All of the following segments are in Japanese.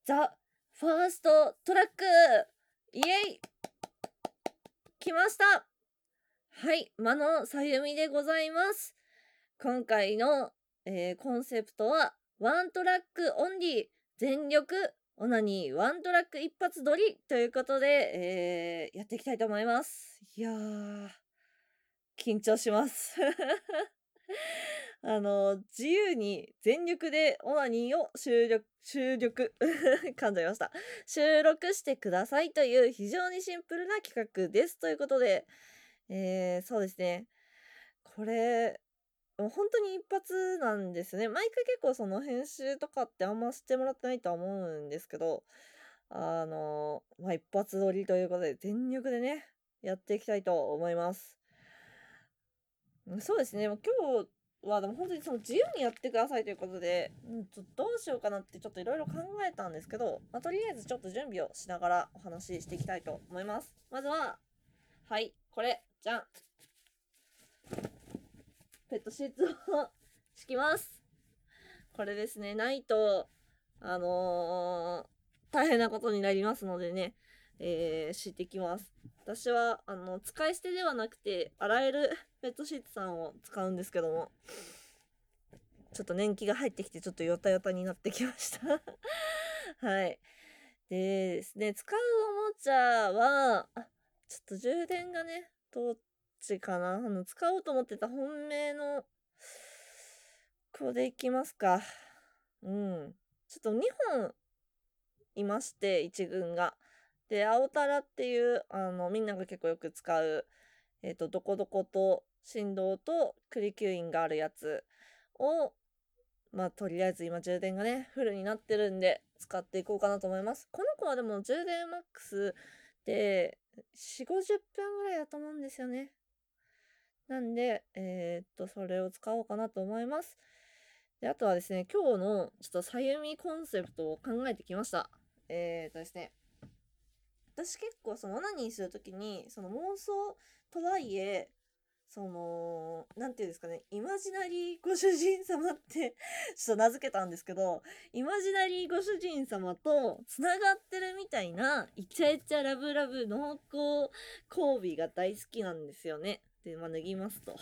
ザ・ファーストトラックイエイ来ました。はい、間野さゆみでございます。今回の、コンセプトはワントラックオンリー全力オナニーワントラック一発撮りということで、やっていきたいと思います。いやー、緊張します。自由に全力でオナニーを噛んじゃいました。収録してくださいという非常にシンプルな企画です。ということで、そうですね。これ、もう本当に一発なんですね。毎回結構その編集とかってあんましてもらってないとは思うんですけど、一発撮りということで全力でね、やっていきたいと思います。そうですね。もう今日はでも本当にその自由にやってくださいということで、どうしようかなってちょっといろいろ考えたんですけど、とりあえずちょっと準備をしながらお話ししていきたいと思います。まずは、はい、これ、じゃん。ペットシーツを敷きます。これですね、ないと、大変なことになりますのでね、敷いてきます。私は、使い捨てではなくて、洗えるペットシーツさんを使うんですけども、ちょっと年季が入ってきて、ちょっとヨタヨタになってきました。はい。でですね、使うおもちゃは、ちょっと充電がね、どっちかな。使おうと思ってた本命の、これでいきますか。うん。ちょっと2本いまして、1軍が。で、青タラっていう、みんなが結構よく使う、どこどこと振動とクリキュインがあるやつを、とりあえず今充電がね、フルになってるんで、使っていこうかなと思います。この子はでも充電マックスで、4、50分ぐらいだと思うんですよね。なんで、それを使おうかなと思います。で、あとはですね、今日のちょっとさゆみコンセプトを考えてきました。ですね、私結構そのオナニーするときに、その妄想とはいえ、なんていうんですかね、イマジナリーご主人様ってちょっと名付けたんですけど、イマジナリーご主人様と繋がってるみたいな、イチャイチャラブラブ濃厚交尾が大好きなんですよね。で、脱ぎますと。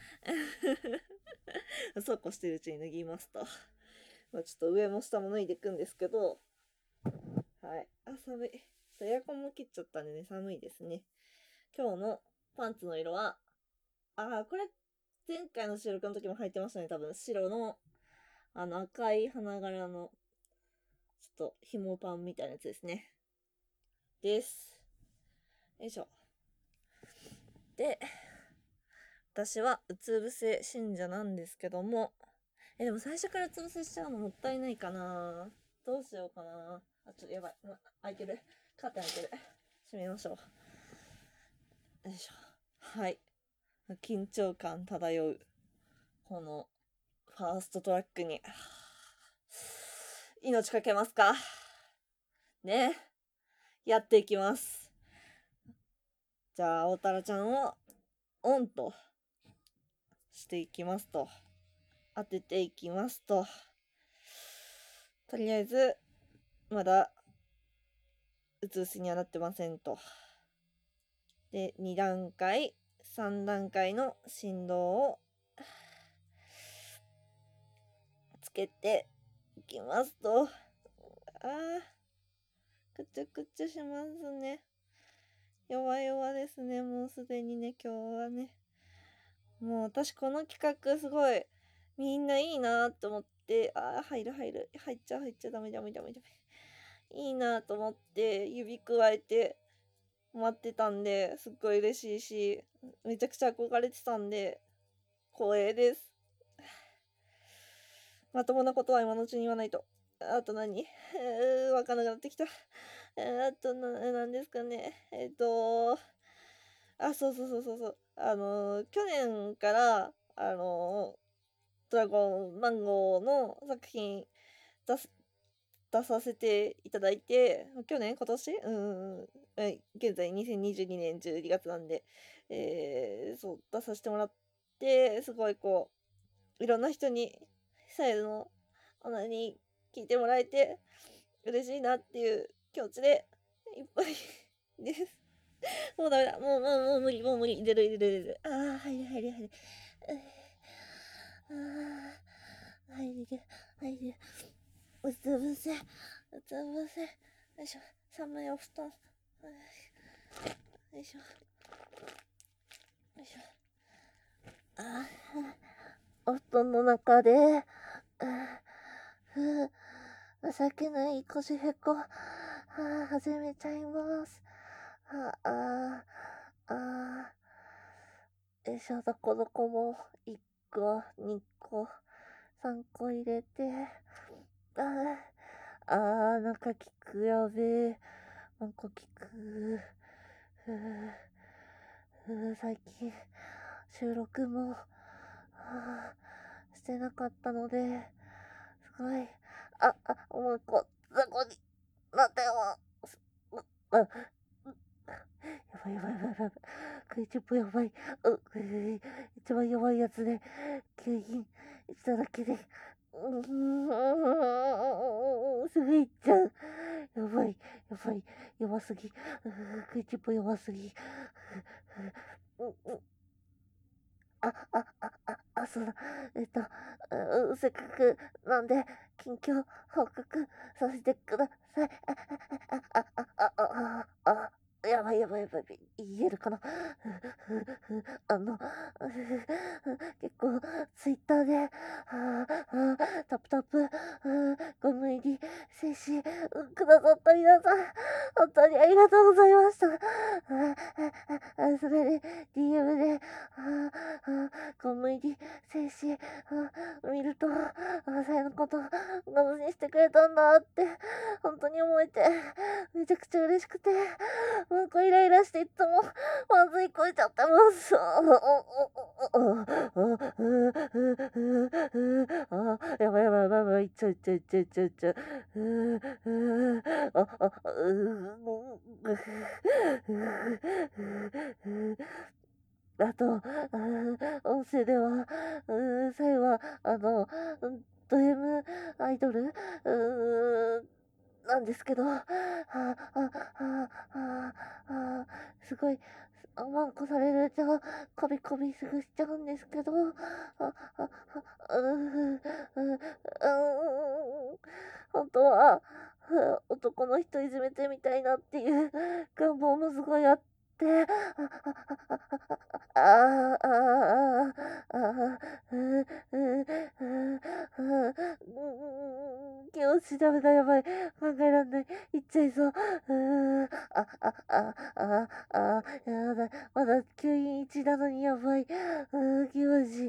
そうこうしてるうちに脱ぎますと。ちょっと上も下も脱いでいくんですけど、はい。寒い。エアコンも切っちゃったんでね、寒いですね。今日のパンツの色は、これ、前回の収録の時も履いてましたね、多分。白の、赤い花柄の、ちょっと紐パンみたいなやつですね。です。よいしょ。で、私はうつ伏せ信者なんですけども、でも最初からうつ伏せしちゃうのもったいないかな。どうしようかな。ちょっとやばい。開いてる。カーテン開いてる。閉めましょう。よいしょ。はい。緊張感漂う。この、ファーストトラックに。命かけますか。ね。やっていきます。じゃあ、大太郎ちゃんをオンとしていきますと。当てていきますと。とりあえず、まだ、うつ伏せにはなってませんと。で、2段階、3段階の振動をつけていきますと。くちゅくちゅしますね。弱々ですね、もうすでにね、今日はね。もう私この企画すごいみんないいなと思って、入る。入っちゃダメ。いいなと思って指くわえて待ってたんで、すっごい嬉しいし、めちゃくちゃ憧れてたんで、光栄です。まともなことは今のうちに言わないと。あと何わかんなくなってきた。なんですかね。そう。去年から、ドラゴンマンゴーの作品出す出させていただいて、今年現在2022年12月なんで、そう、出させてもらって、すごいこう、いろんな人に、サイズのオナに聞いてもらえて、 嬉しいなっていう気持ちでいっぱいです。もうダメだ。もう無理、もう無理。出る。ああ、入る。ああ、入る。うつぶせ。よいしょ。寒いお布団。よいしょ。ああ、お布団の中で、情けない腰へこ、始めちゃいます。よいしょ、どこも1個、2個、3個入れて、なんか効くやべえ。なんか効く。最近、収録も、してなかったので、すごい、もう一個、雑魚になったよ。やばい。食いチップやばい。一番やばいやつで、景品しただけで、すぐいっちゃう。やばい。やばすぎ。食いチップやばすぎ。そうだ。せっかくなんで、近況報告させてください。やばい。言えるかな。結構、ツイッターで、タプ、ゴム入り精子くださった皆さん、本当にありがとうございました。それで、DM で、ゴム入り精子見ると、さやのこと、画像にしてくれたんだって、本当に思えて、めちゃくちゃ嬉しくて、なんかイライラしていつも、まずい声ちゃってます。やばい、いっちゃう。あと、音声では、さえは、ド M アイドル、なんですけど、すごい、ワンコされると、コビすぐしちゃうんですけど、本当は、男の人いじめてみたいなっていう願望もすごいあって、ああ、ああ、ああ、気持ちダメだ、やばい。考えらんない。言っちゃいそう。やだ。まだ吸引1なのにやばい。気持ち。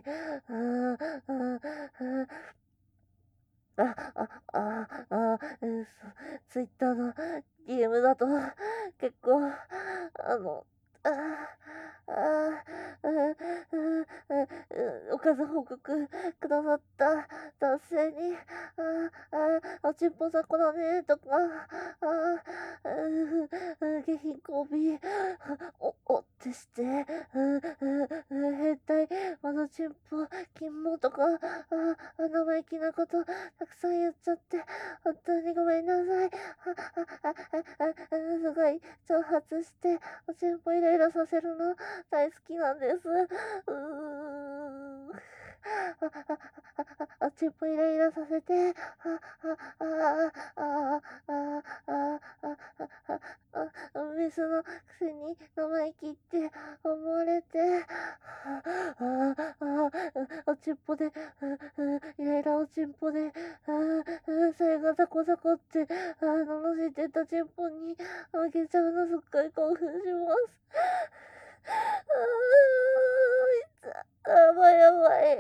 ツイッターの DM だと結構、ああおかず報告くださった男性に、ちんぽさこだねとか、下品交尾、おってして、変態、まだちんぽ、金もとか、生意気なことたくさん言っちゃって、本当にごめんなさい。すごい、挑発して、おちんぽイライラさせるの大好きなんです。おちんぽイライラさせて、メスのくせに生意気って思われて、おちんぽで、イライラおちんぽで、それがザコザコって、罵ってたちんぽにあげちゃうのすっごい興奮します。やばい。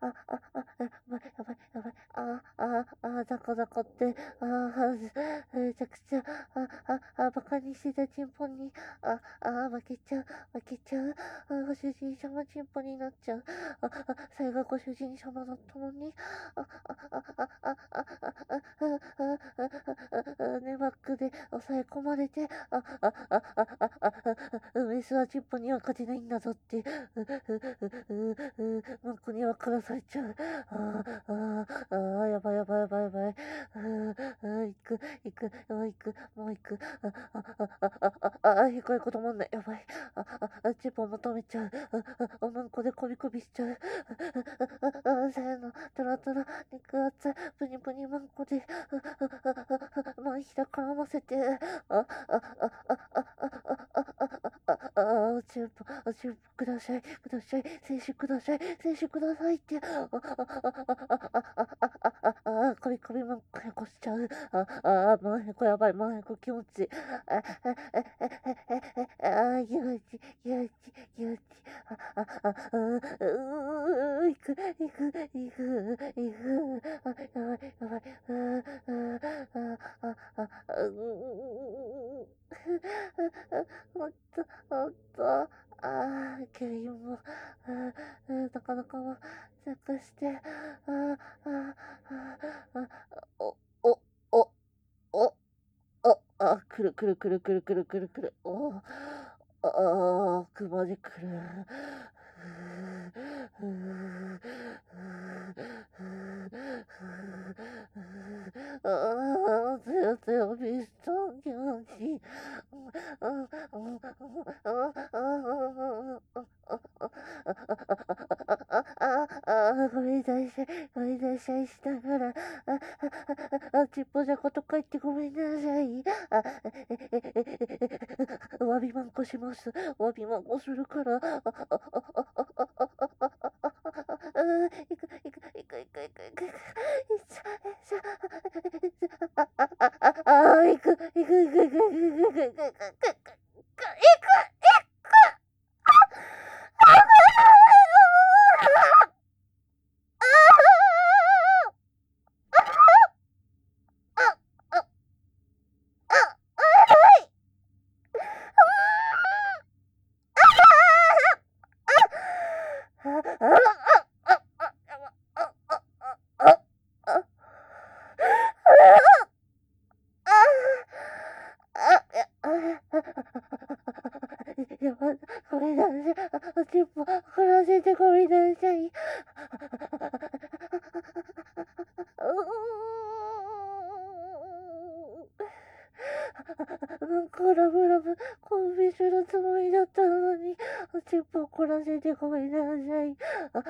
ザコザコって、 めちゃくちゃ、バカにしてたチンポに、負けちゃう、ご主人様チンポになっちゃう。それがご主人様だったのに、ネバックで抑え込まれて、メスはチンポには勝てないんだぞって、マンコには殺されちゃう。やばい。もう行く。こういうこともんない。やばい。チンポも止めちゃう。マンコでコビコビしちゃう。せーの、トラトラ、肉厚、プニプニマンコで、マンヒラ絡ませて、チンポください、選手くださいって、コビコビマンコへこしちゃう。マンヘコやばい、マンヘコ気持ちいい。勇気。行く。やばい。ほんと、原因も、なかなかは、チェックして、お、お、お、お、くる。くまでくる。強火した気持ち。ごめんなさいしながら、ちっぽじゃこと書いてごめんなさい。わびまんこします。わびまんこするから。いく。いく。ごめんなさい。チンポ、殺らせてごめんなさい。なんかラブコンビするつもりだったのに、チンポ怒らせてごめんなさい。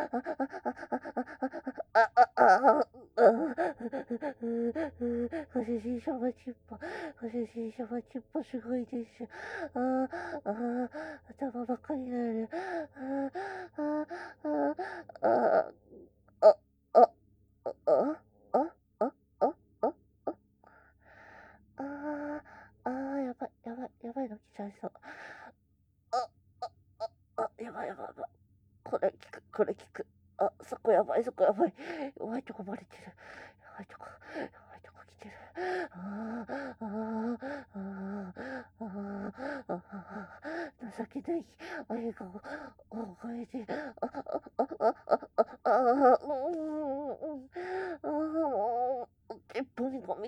ご主人様チンポすごいです。頭ばっかりになる。やばいの来ちゃいそう。やばい。これ聞く。そこやばい。弱いとこバレてる。弱いとこ来てる。情けない愛が覚えて、一歩にゴミ、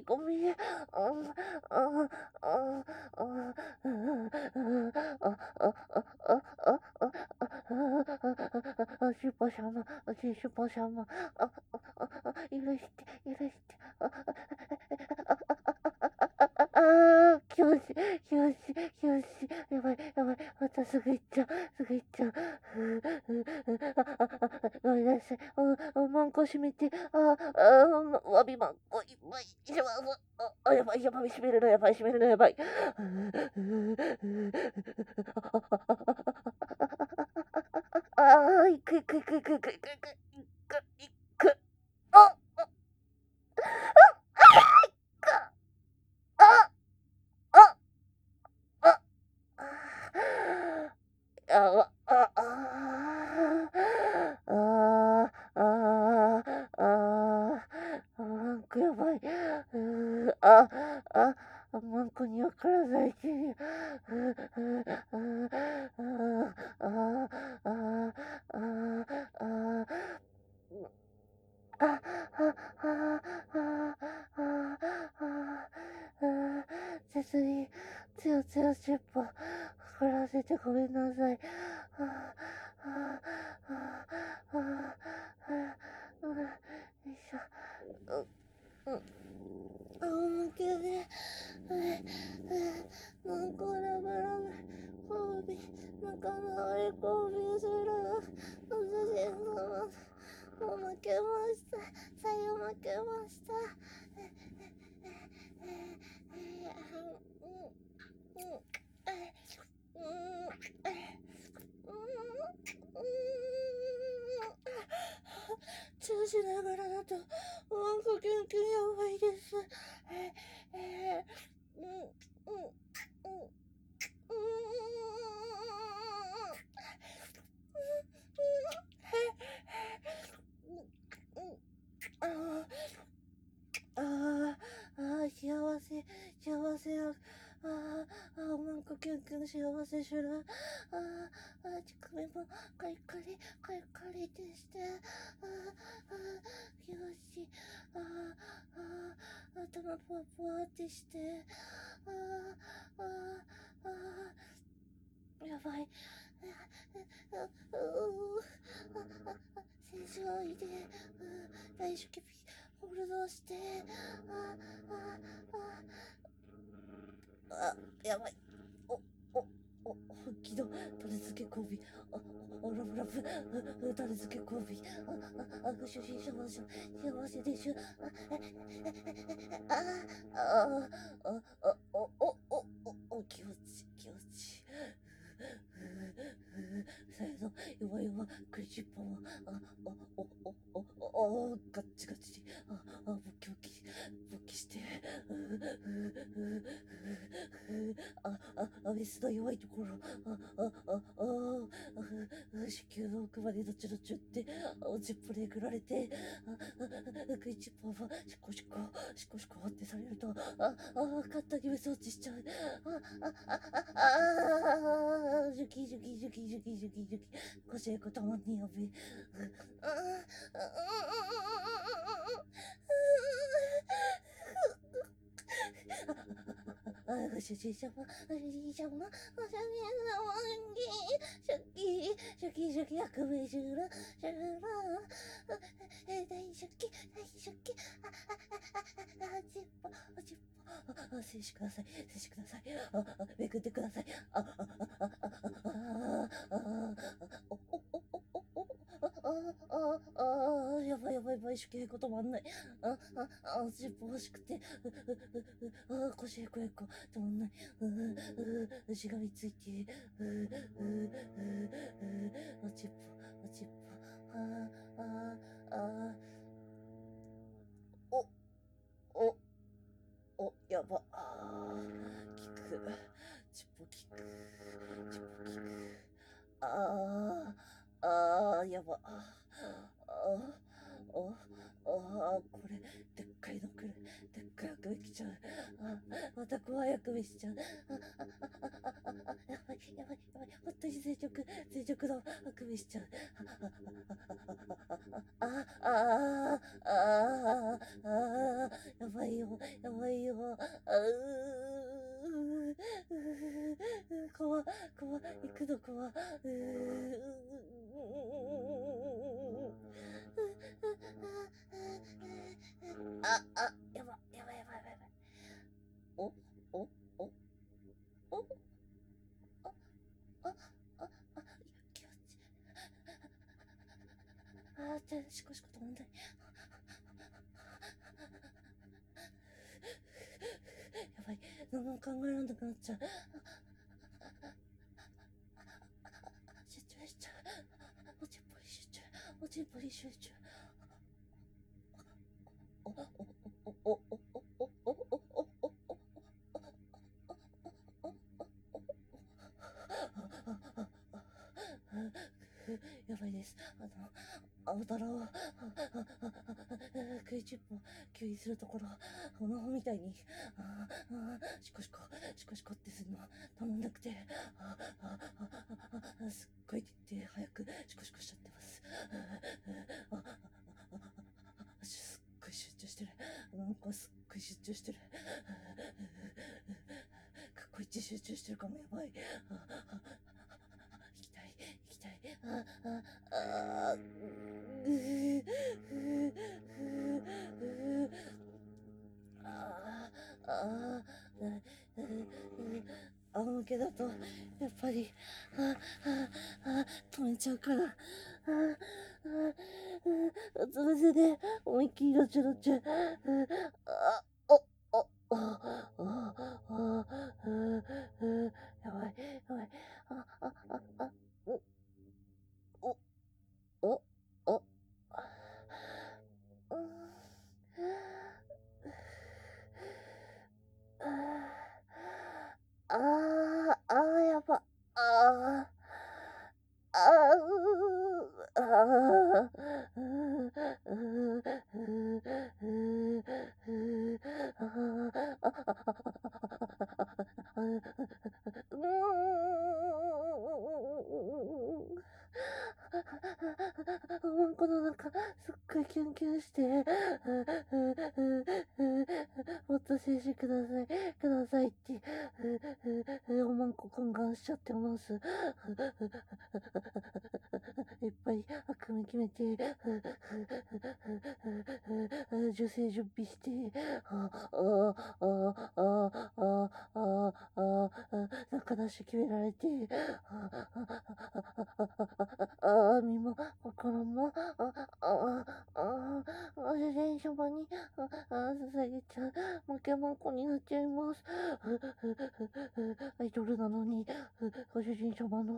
シュパ様、許して、気持ち、やばい、またすぐ行っちゃう。ごめんなさい、マンコ閉めて、わびマンコいっぱいします。やばい、閉めるのやばい。行く。あ、あ、あ、あ、あ、あ、あ、なんかやばい。 体一に、切に、つよつよ尻尾、振らせてごめんなさい。よいしょ。仰向けで、なんかラバラバ、交尾、仲直り交尾する、お写真様、もう負けました。さよ負けました。チューしながらだと、なんかキュンキュンやばいです。幸せ、幸せや。なんかキュンキュン幸せする。乳首もカリカリ、カリカリでして。気持ちいい。頭ポワポワってして。やばい。正常位で、大主キピ、ホールドして、やばい。本気の種付け交尾。ラブラブ、種付け交尾。主人幸せでしょ。気持ち。さよの、弱々、クリチッパも、ガッチガチ、ボキして、メスの弱いところ、子宮の奥までどちどちって、おちっぽでえぐられて、クリチッパは、シコシコってされると、簡単にメス落ちしちゃう。ジュキ、こしえこたまにやべ。主人様、初期、悪名シュラ、大初期、おちっぽ、静止ください。めくってください。やばい、主権こともあんない。尻尾欲しくて、腰へこ止まんない。しがみついて、おちっぽ、やば。効く。ちっぽ効く。やば。これ、でっかいの来る。でっかいあくび来ちゃう。また怖いあくびしちゃう。やばい。本当に垂直のあくびしちゃう。やばいよ。怖、行くの怖。やばい。気持ち。しこ止まんない。やばい。何も考えられなくなっちゃう。集中しちゃう。おちっぽに集中。 やばいです。青太郎、食いちっぽ、吸引するところ、魔法みたいに、シコシコ、シコシコってするの頼んなくて、すっごい手早くシコシコしちゃってます。すっごい集中してる。なんかすっごい集中してる。かっこいい集中してるかも。やばい。行きたい、行きたい。仰向けだと、やっぱり、止めちゃうから、うつ伏せで思いっきりどっちゃどっちゃ、やばい、やばい、お、お、お、やば、この中、すっごいキュンキュンして、もっと静止ください、くださいって、おまんこ懇願しちゃってます。いっぱい悪夢決めて、受精準備して、中出し決められて、身も心も、自転車場に、捧げちゃう、負けまんこになっちゃいます。アイドルなのに、ご主人様の、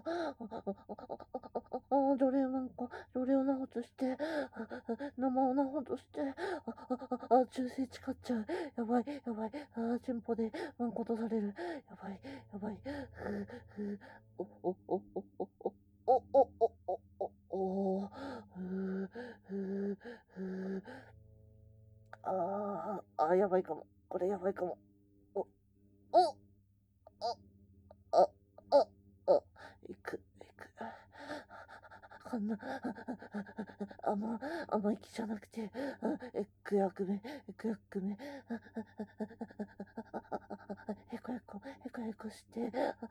奴隷マンコ、奴隷をなほとして、生をなほとして、忠誠誓っちゃう。やばい、やばい、チンポでマンコとされる。やばい、やばい。お、お、お、お、お、お、お、お、お、お、お、やばいかも。これやばいかも。お、お、あ、あ、あ、あ、行く。こんな、甘い気じゃなくて、エッグやグメ、へこへこして、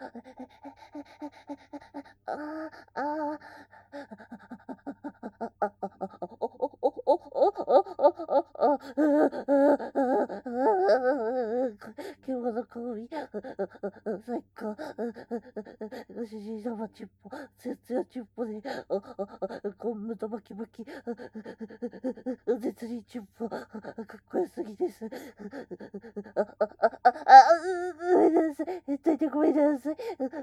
今日の香り、最高。ご主人様チッポ、つやチッポで、昆布とバキバキ、絶にチッポ、かっこよすぎです。ごめんなさい。ごめんなさい。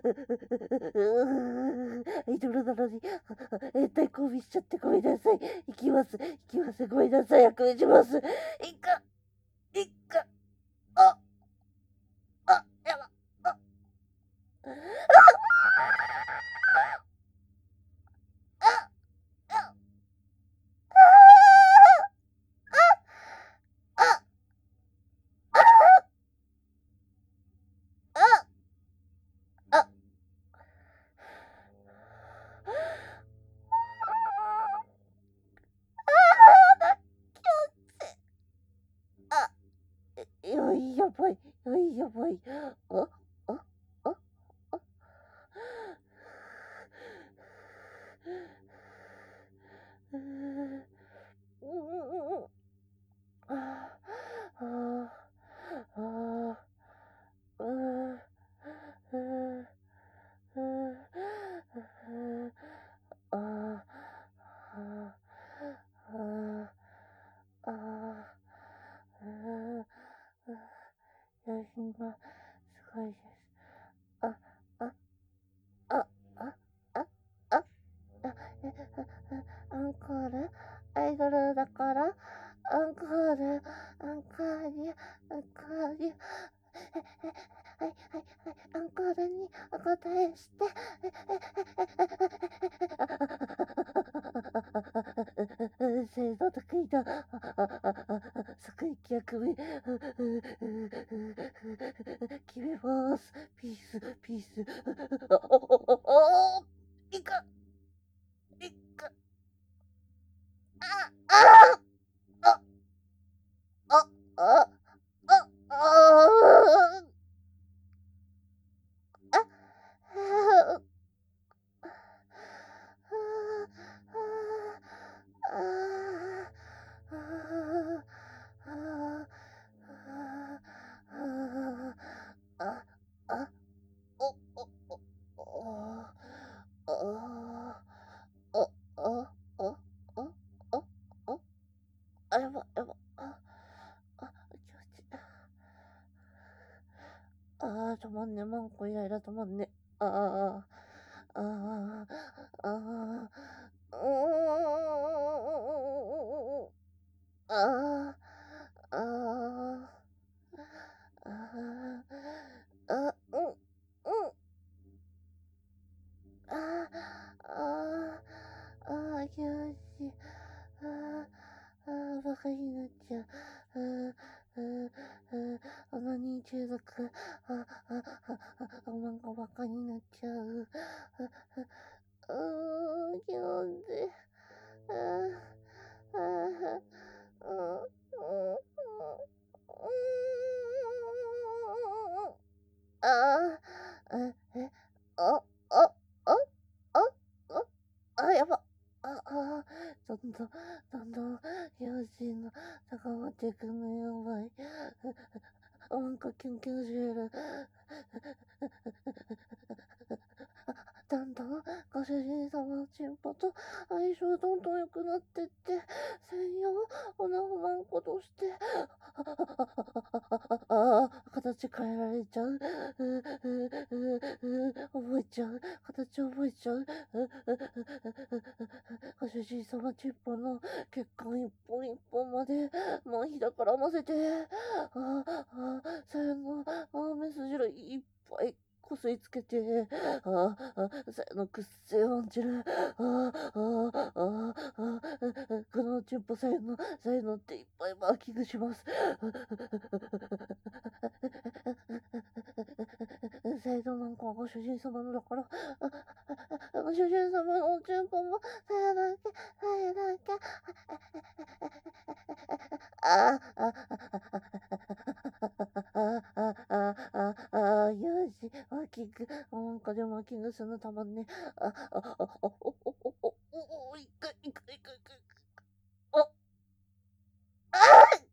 アイドルなのに、対抗美しちゃってごめんなさい。行きます。ごめんなさい。役目します。いく、やば、やばい、やばい。あ、あ、あ、あ、うーん、あ、あ、あ、うーん、うーん、あ、あ、写真がすごいです。あ、あ、あ、あ、あ、あ、アンコールアイドルだから、アンコール、アンコール、アンコール、アンコールにお答えして、 せーの、得意だ。即息あくび。決めます。ピース、ピース。いく、いく。あ、あ、あ、あ、あ、あ、あ、やば、やば。気持ちいい。止まんね。マンコイライラ止まんね。ああ、ああ、ああ、うーん、ああ、ああ、あ、うん、うん、ああ、ああ、気持ちいい。バカになっちゃう。オナニー中毒。なんかバカになっちゃう。気持ちいい。あ、あ、あ、あ、やば。どんどん、どんどん、用心が高まっていくのやばい。なんかキュンキュンしてる。だんだんご主人様のチンポと相性どんどん良くなってって、専用おなほまんことして、形変えられちゃう。覚えちゃう。形覚えちゃう。ご主人様チンポの血管一本一本まで、麻痺だから混ぜて、最後、メス汁いっぱいこすりつけて、最後のくっせえ音痴る。このチンポ才能っていっぱいマーキングします。才能なんかご主人様のだから、ご主人様のおチンポも、さやだけ、さやだけ。よし、ワーキング、なんかでもワーキングするのたまんね。いく、いく、いく、いく。お、あー、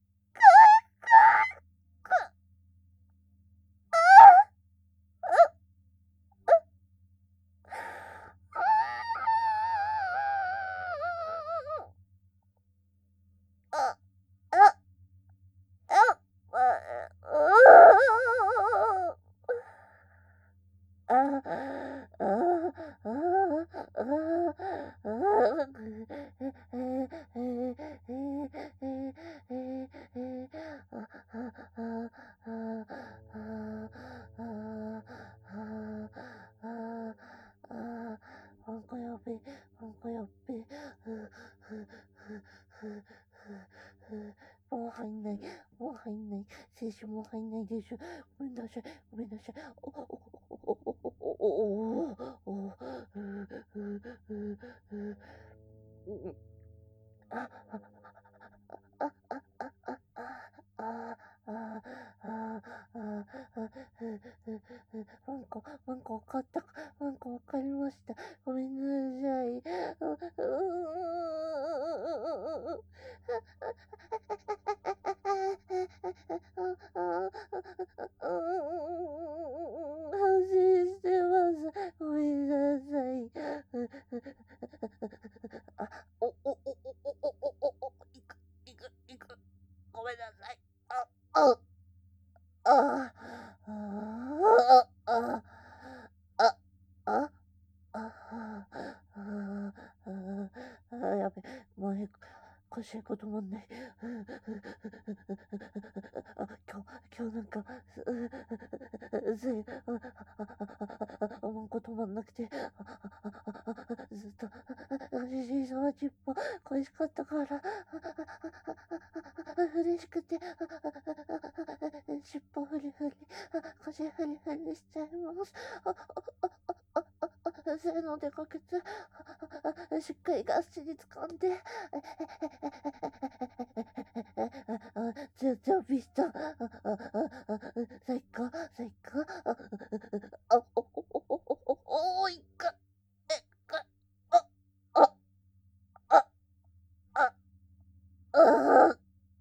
あ、あ、あ、なんかやべえ、なんかやっべえ。もう入んない、もう入んない、青春も入んないでしょ。ごめんなさい、ごめんなさい。なんかわかった。なんかわかりました。ごめんなさい。反省してます。ごめんなさい。いく、いく、いく。ごめんなさい。あ、あ、あ、あ、あ、やべ、もうこしいこともない。今日なんか、もうこともなくて、ずっと、 じじいさんは尻尾恋しかったから、嬉しくて、尻尾フリフリ、腰フリフリしちゃいます。せーのでかけて、しっかりがっしり掴んで、ちょびっと、最高、最高、おいか、あ、あ、あ、あ、あ、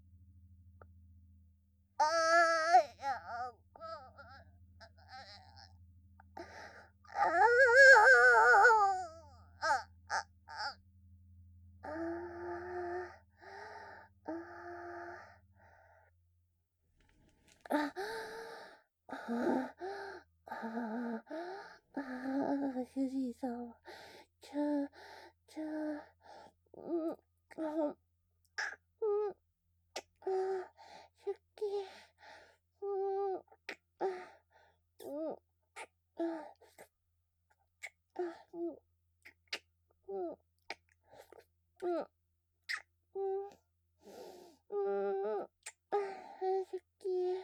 主人さんは、ちゃ、うん、うん、出勤、うん、うん、うん、うん、出勤、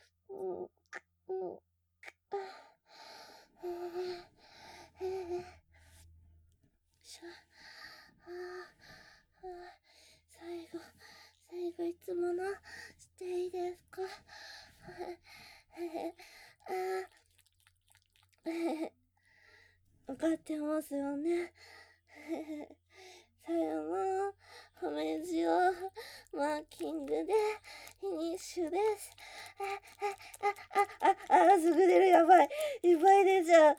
しゃ、最後いつものしていいですか？わかってますよね。最後の褒ジオマーキングでフィニッシュです。すぐ出る、やばい。いっぱい出ちゃう。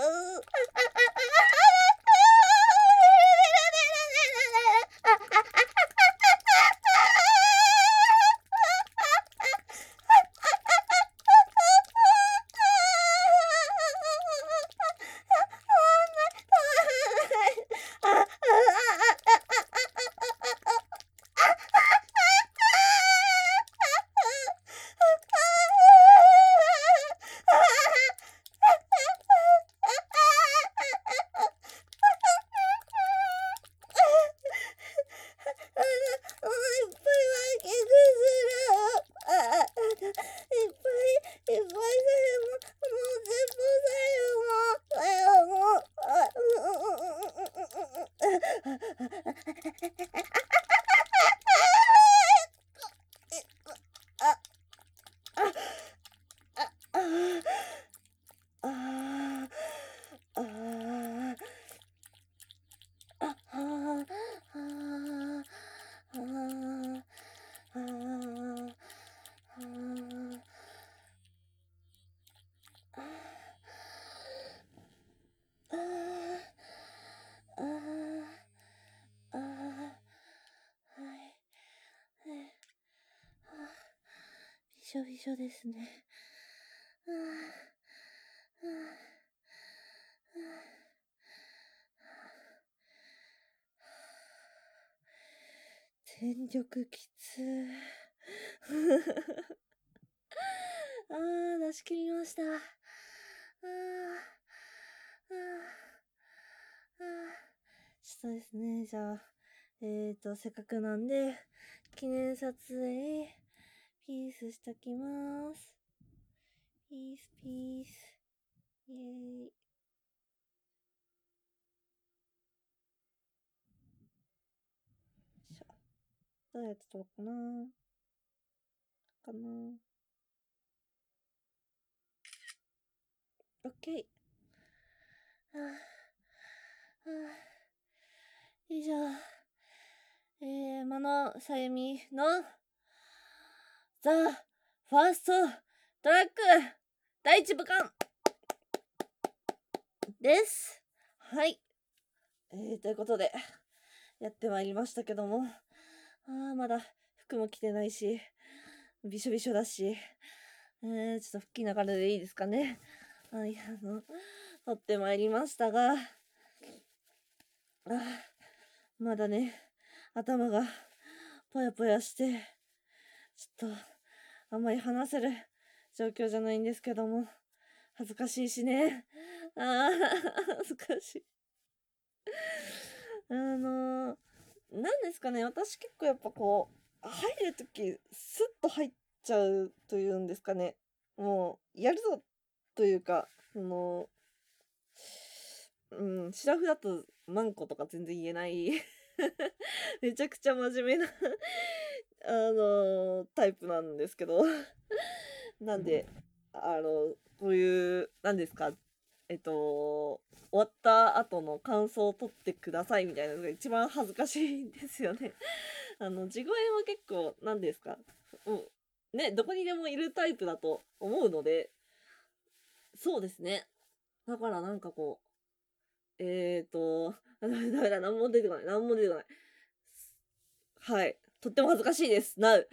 びしょびしょですね。全力きつ出し切りました。ちょっとですね、じゃあ、せっかくなんで、記念撮影、ピースしときます。ピース、ピース。イェーイ。どうやって撮ろうかな。オッケー。以上、真野さゆみのザ・ファーストトラック第1部間です。はい。ということで、やってまいりましたけども、まだ服も着てないし、びしょびしょだし、ちょっと吹きながらでいいですかね。はい、撮ってまいりましたが、まだね、頭がぽやぽやして、ちょっと、あんまり話せる状況じゃないんですけども、恥ずかしいしね。恥ずかしい。 なんですかね、私結構やっぱこう、入るとき、スッと入っちゃうというんですかね。もう、やるぞというか、シラフだとマンコとか全然言えないめちゃくちゃ真面目なタイプなんですけどなんで、こういう、なんですか、終わった後の感想を取ってくださいみたいなのが一番恥ずかしいんですよね。地声は結構、なんですか、ね、どこにでもいるタイプだと思うので、そうですね。だからなんかこう、ダメだダメだ、なんも出てこない、なんも出てこない。はい。とっても恥ずかしいです。なう。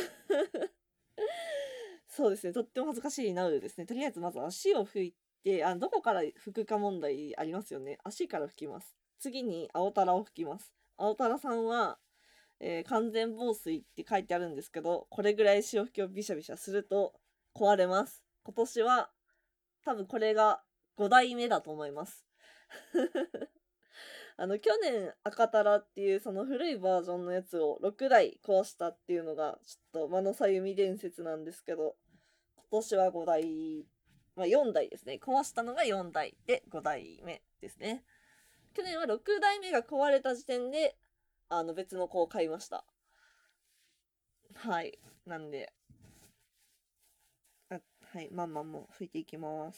そうですね、とっても恥ずかしいなうですね。とりあえずまず足を拭いて、どこから拭くか問題ありますよね。足から拭きます。次に青たらを拭きます。青たらさんは、完全防水って書いてあるんですけど、これぐらい潮吹きをビシャビシャすると壊れます。今年は多分これが5代目だと思います。去年赤タラっていうその古いバージョンのやつを6台壊したっていうのがちょっと間のさゆみ伝説なんですけど、今年は5台、まあ4台ですね。壊したのが4台で5台目ですね。去年は6台目が壊れた時点で、別の子を買いました。はい。なんで、はい、まんまんも拭いていきます。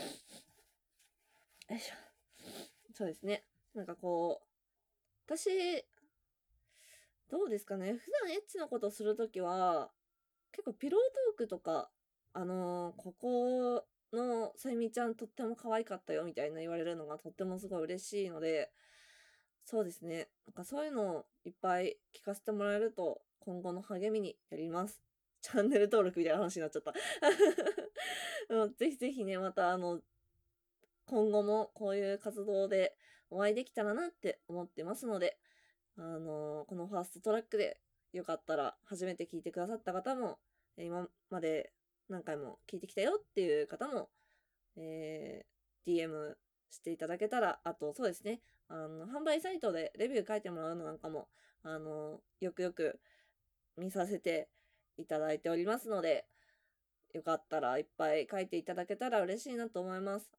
よいしょ。そうですね。なんかこう、私、どうですかね。普段エッチなことするときは、結構ピロートークとか、ここのさゆみちゃんとっても可愛かったよみたいな言われるのがとってもすごい嬉しいので、そうですね。なんかそういうのをいっぱい聞かせてもらえると今後の励みになります。チャンネル登録みたいな話になっちゃった。ぜひぜひね、また今後もこういう活動でお会いできたらなって思ってますので、このファーストトラックでよかったら初めて聞いてくださった方も、今まで何回も聞いてきたよっていう方も、DM していただけたら、あとそうですね、販売サイトでレビュー書いてもらうのなんかも、よくよく見させていただいておりますので、よかったらいっぱい書いていただけたら嬉しいなと思います。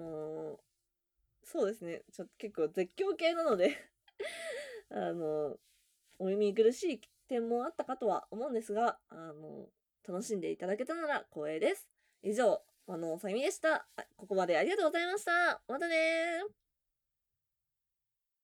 そうですね、ちょっと結構絶叫系なのであの、お耳苦しい点もあったかとは思うんですが、楽しんでいただけたなら光栄です。以上、さゆみでした。ここまでありがとうございました。またねー。